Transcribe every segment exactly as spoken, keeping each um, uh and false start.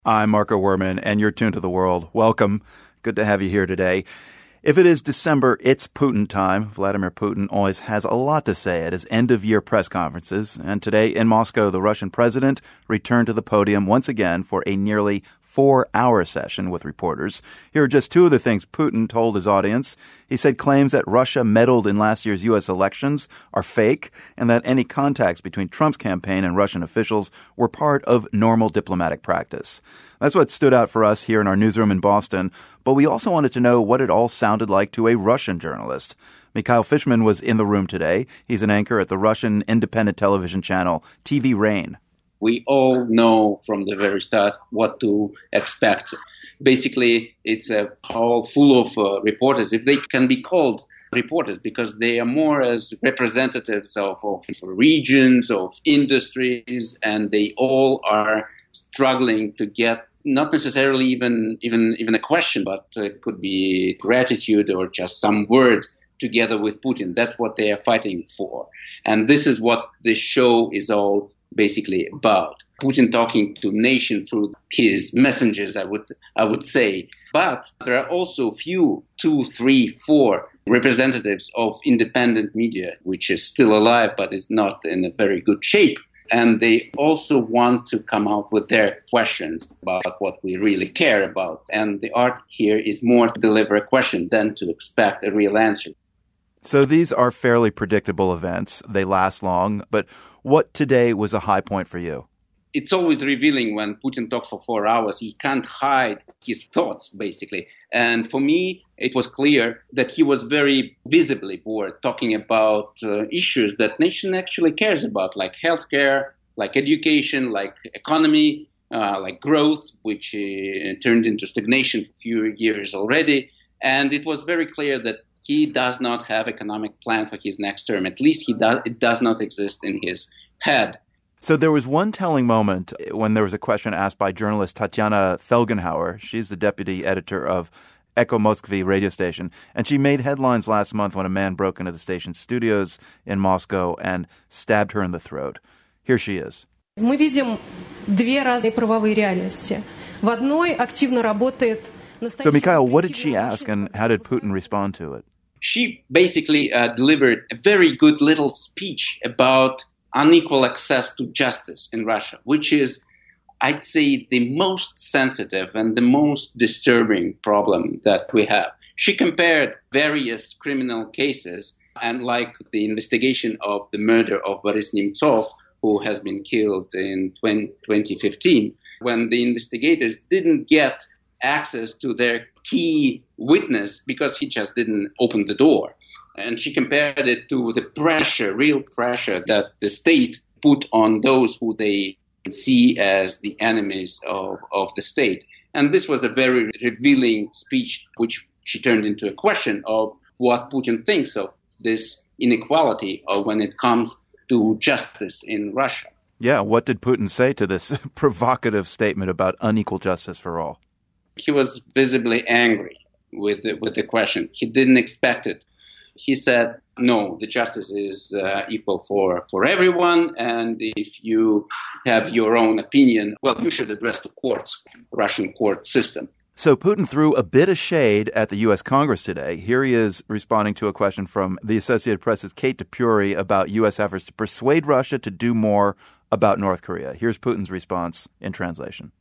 I'm Marco Werman, and you're tuned to The World. Welcome. Good to have you here today. If it is December, it's Putin time. Vladimir Putin always has a lot to say at his end-of-year press conferences. And today in Moscow, the Russian president returned to the podium once again for a nearly four-hour session with reporters. Here are just two of the things Putin told his audience. He said claims that Russia meddled in last year's U S elections are fake, and that any contacts between Trump's campaign and Russian officials were part of normal diplomatic practice. That's what stood out for us here in our newsroom in Boston, but we also wanted to know what it all sounded like to a Russian journalist. Mikhail Fishman was in the room today. He's an anchor at the Russian independent television channel T V Rain. We all know from the very start what to expect. Basically, it's a hall full of uh, reporters, if they can be called reporters, because they are more as representatives of, of regions, of industries, and they all are struggling to get not necessarily even even even a question, but it could be gratitude or just some words together with Putin. That's what they are fighting for. And this is what this show is all basically about. Putin talking to nation through his messengers, I would I would say. But there are also few, two, three, four representatives of independent media, which is still alive, but is not in a very good shape. And they also want to come out with their questions about what we really care about. And the art here is more to deliver a question than to expect a real answer. So these are fairly predictable events. They last long. But what today was a high point for you? It's always revealing when Putin talks for four hours. He can't hide his thoughts, basically. And for me, it was clear that he was very visibly bored talking about uh, issues that nation actually cares about, like healthcare, like education, like economy, uh, like growth, which uh, turned into stagnation for a few years already. And it was very clear that he does not have economic plan for his next term. At least he does, it does not exist in his head. So there was one telling moment when there was a question asked by journalist Tatiana Felgenhauer. She's the deputy editor of Echo Moskvy radio station. And she made headlines last month when a man broke into the station's studios in Moscow and stabbed her in the throat. Here she is. Мы видим две разные правовые реальности. В одной активно работает. So, Mikhail, what did she ask and how did Putin respond to it? She basically uh, delivered a very good little speech about unequal access to justice in Russia, which is, I'd say, the most sensitive and the most disturbing problem that we have. She compared various criminal cases, and like the investigation of the murder of Boris Nemtsov, who has been killed in twenty fifteen, when the investigators didn't get access to their key witness because he just didn't open the door. And she compared it to the pressure, real pressure that the state put on those who they see as the enemies of, of the state. And this was a very revealing speech, which she turned into a question of what Putin thinks of this inequality of when it comes to justice in Russia. Yeah, what did Putin say to this provocative statement about unequal justice for all? He was visibly angry with the, with the question. He didn't expect it. He said, no, the justice is uh, equal for, for everyone, and if you have your own opinion, well, you should address the courts, Russian court system. So Putin threw a bit of shade at the U S Congress today. Here he is responding to a question from the Associated Press's Kate DePury about U S efforts to persuade Russia to do more about North Korea. Here's Putin's response in translation.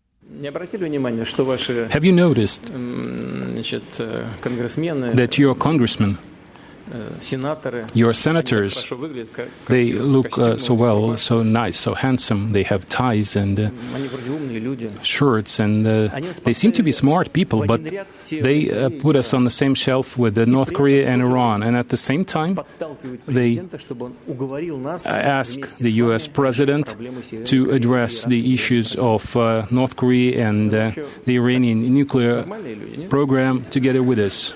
Have you noticed that your congressmen, your senators, they look uh, so well, so nice, so handsome. They have ties and uh, shirts, and uh, they seem to be smart people, but they uh, put us on the same shelf with uh, North Korea and Iran. And at the same time, they ask the U S president to address the issues of uh, North Korea and uh, the Iranian nuclear program together with us.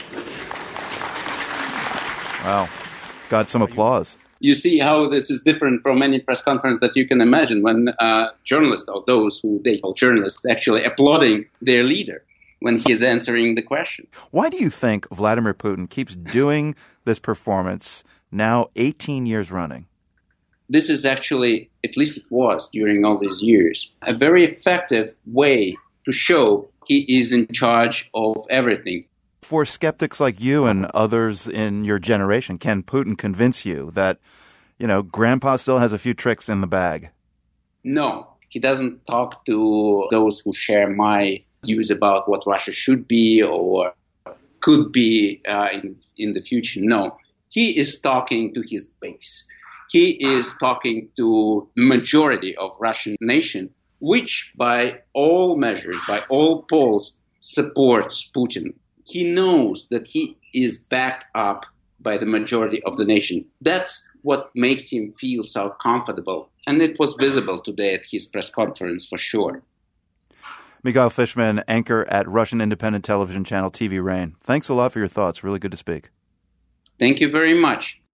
Wow. Got some applause. You see how this is different from any press conference that you can imagine when uh, journalists, or those who they call journalists, actually applauding their leader when he is answering the question. Why do you think Vladimir Putin keeps doing this performance now eighteen years running? this is actually, at least it was during all these years, a very effective way to show he is in charge of everything. For skeptics like you and others in your generation, can Putin convince you that, you know, Grandpa still has a few tricks in the bag? No, he doesn't talk to those who share my views about what Russia should be or could be uh, in, in the future. No, he is talking to his base. He is talking to majority of Russian nation, which by all measures, by all polls, supports Putin. He knows that he is backed up by the majority of the nation. That's what makes him feel so comfortable. And it was visible today at his press conference for sure. Mikhail Fishman, anchor at Russian independent television channel T V Rain. Thanks a lot for your thoughts. Really good to speak. Thank you very much.